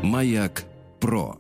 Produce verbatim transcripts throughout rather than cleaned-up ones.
Маяк Про.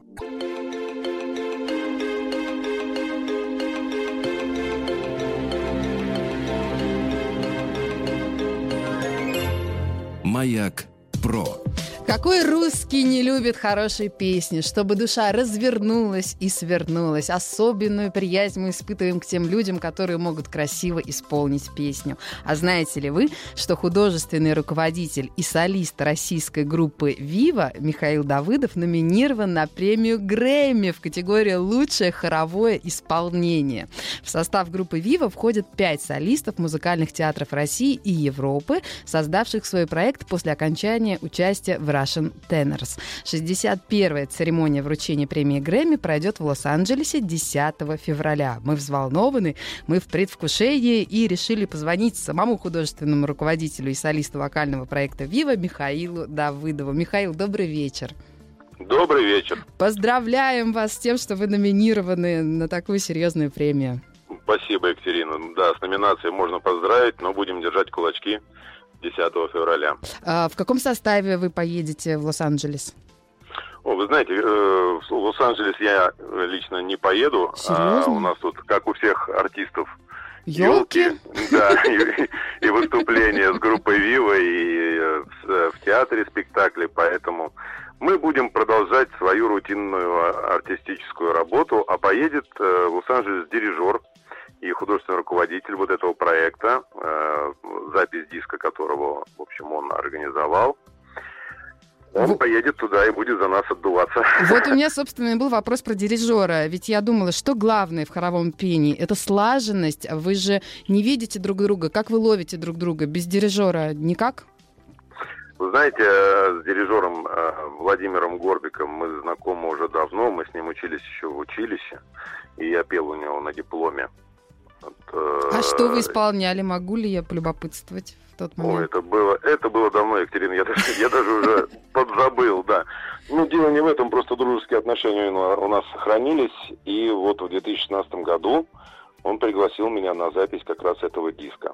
Маяк Про. Какой русский не любит хорошие песни? Чтобы душа развернулась и свернулась. Особенную приязнь мы испытываем к тем людям, которые могут красиво исполнить песню. А знаете ли вы, что художественный руководитель и солист российской группы «Вива» Михаил Давыдов номинирован на премию Грэмми в категории «Лучшее хоровое исполнение». В состав группы «Вива» входят пять солистов музыкальных театров России и Европы, создавших свой проект после окончания участия в Russian Tenors. шестьдесят первая церемония вручения премии Грэмми пройдет в Лос-Анджелесе десятого февраля. Мы взволнованы, мы в предвкушении и решили позвонить самому художественному руководителю и солисту вокального проекта «Вива» Михаилу Давыдову. Михаил, добрый вечер. Добрый вечер. Поздравляем вас с тем, что вы номинированы на такую серьезную премию. Спасибо, Екатерина. Да, с номинацией можно поздравить, но будем держать кулачки десятого февраля. А в каком составе вы поедете в Лос-Анджелес? О, вы знаете, в Лос-Анджелес я лично не поеду. Серьезно? А у нас тут, как у всех артистов, Ёлки? Да, и, и выступления с группой «Вива», и в, в театре спектакли, поэтому мы будем продолжать свою рутинную артистическую работу, а поедет в Лос-Анджелес дирижер и художественный руководитель вот этого проекта, э, запись диска которого, в общем, он организовал. Он В... поедет туда и будет за нас отдуваться. Вот у меня, собственно, и был вопрос про дирижера. Ведь я думала, что главное в хоровом пении — это слаженность. Вы же не видите друг друга. Как вы ловите друг друга? Без дирижера никак? Вы знаете, с дирижером э, Владимиром Горбиком мы знакомы уже давно. Мы с ним учились еще в училище. И я пел у него на дипломе. Вот, э, а что вы исполняли? Могу ли я полюбопытствовать в тот момент? О, это было, это было давно, Екатерина, я даже, я даже уже подзабыл, да. Ну, дело не в этом, просто дружеские отношения у нас сохранились, и вот в две тысячи шестнадцатом году он пригласил меня на запись как раз этого диска,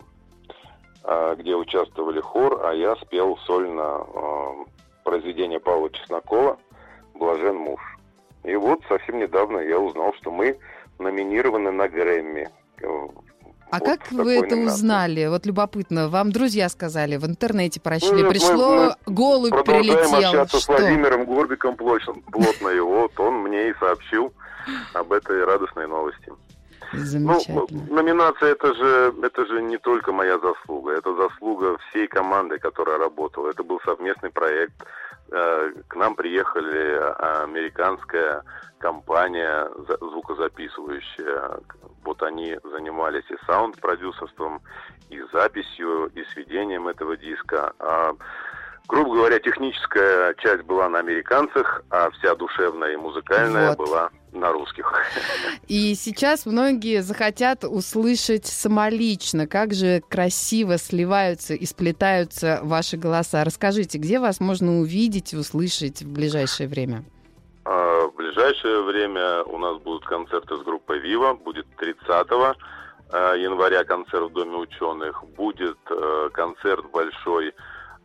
где участвовали хор, а я спел сольно произведение Павла Чеснокова «Блажен муж». И вот совсем недавно я узнал, что мы номинированы на Грэмми. А вот как вы это номинации. Узнали? Вот любопытно. Вам друзья сказали, в интернете прочли, Ну, пришло, мы, мы голубь продолжаем прилетел. общаться Что? с Владимиром Горбиком плотно, и вот он мне и сообщил об этой радостной новости. Замечательно. Ну, номинация это же, это же не только моя заслуга, это заслуга всей команды, которая работала. Это был совместный проект. К нам приехали американская компания звукозаписывающая. Вот они занимались и саунд-продюсерством, и записью, и сведением этого диска. А, грубо говоря, техническая часть была на американцах, а вся душевная и музыкальная вот. была на русских. И сейчас многие захотят услышать самолично, как же красиво сливаются и сплетаются ваши голоса. Расскажите, где вас можно увидеть и услышать в ближайшее время? В ближайшее время у нас будут концерты с группой «Вива». Будет тридцатого января концерт в Доме ученых. Будет концерт большой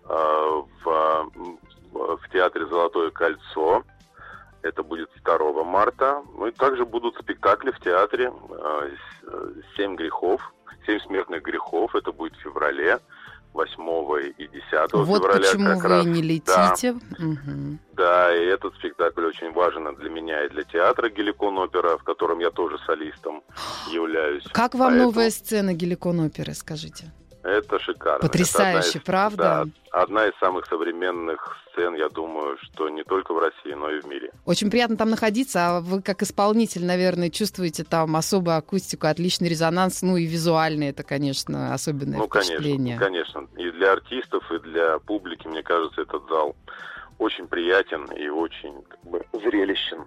в, в театре «Золотое кольцо». Это будет второго марта. Ну и также будут спектакли в театре «Семь грехов», «Семь смертных грехов». Это будет в феврале, восьмого и десятого вот февраля. Вот почему как вы раз. не летите. Да. Угу. Да, и этот спектакль очень важен для меня и для театра «Геликон-опера», в котором я тоже солистом являюсь. Как вам Поэтому... новая сцена «Геликон-оперы», скажите? Это шикарно. Потрясающе, это из, правда? Да, одна из самых современных сцен, я думаю, что не только в России, но и в мире. Очень приятно там находиться, а вы как исполнитель, наверное, чувствуете там особую акустику, отличный резонанс, ну и визуальный, это, конечно, особенное ну, впечатление. Ну, конечно, конечно. И для артистов, и для публики, мне кажется, этот зал очень приятен и очень как бы зрелищен.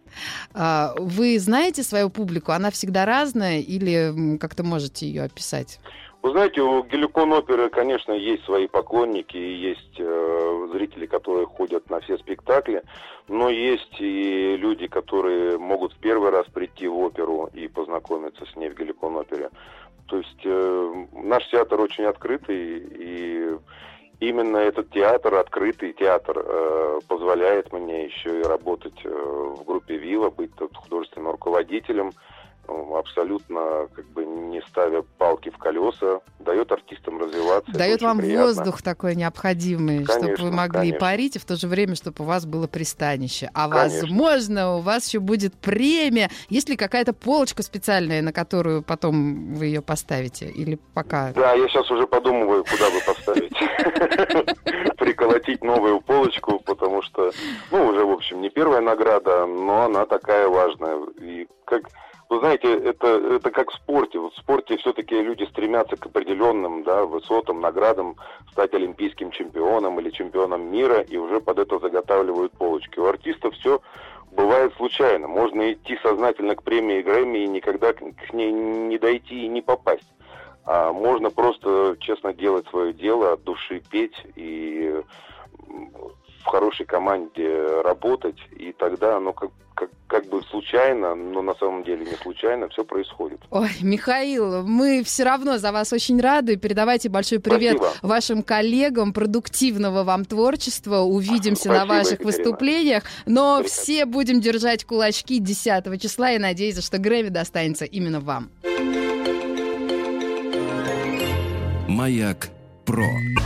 Вы знаете свою публику? Она всегда разная или как-то можете ее описать? Вы знаете, у Геликон-оперы, конечно, есть свои поклонники, и есть э, зрители, которые ходят на все спектакли, но есть и люди, которые могут в первый раз прийти в оперу и познакомиться с ней в Геликон-опере. То есть э, наш театр очень открытый, и, именно этот театр, открытый театр, э, позволяет мне еще и работать э, в группе «Вива», быть тут художественным руководителем, э, абсолютно как бы не ставя палки в колеса, дает артистам развиваться. Дает вам приятно. Воздух такой необходимый, Конечно, чтобы вы могли конечно. и парить, и в то же время, чтобы у вас было пристанище. А Конечно. возможно, у вас еще будет премия. Есть ли какая-то полочка специальная, на которую потом вы ее поставите? Или пока... Да, я сейчас уже подумываю, куда бы поставить. Приколотить новую полочку, потому что, ну, уже, в общем, не первая награда, но она такая важная. И как... Вы знаете, это, это как в спорте. Вот в спорте все-таки люди стремятся к определенным, да, высотам, наградам, стать олимпийским чемпионом или чемпионом мира, и уже под это заготавливают полочки. У артистов все бывает случайно. Можно идти сознательно к премии Грэмми и никогда к ней не дойти и не попасть. А можно просто честно делать свое дело, от души петь и в хорошей команде работать, и тогда оно как, как, как бы случайно, но на самом деле не случайно, все происходит. Ой, Михаил, мы все равно за вас очень рады. Передавайте большой привет Спасибо. Вашим коллегам, продуктивного вам творчества. Увидимся Спасибо, на ваших Екатерина. выступлениях. Но Прекрасно. все будем держать кулачки десятого числа и надеяться, что Грэмми достанется именно вам. Маяк Про.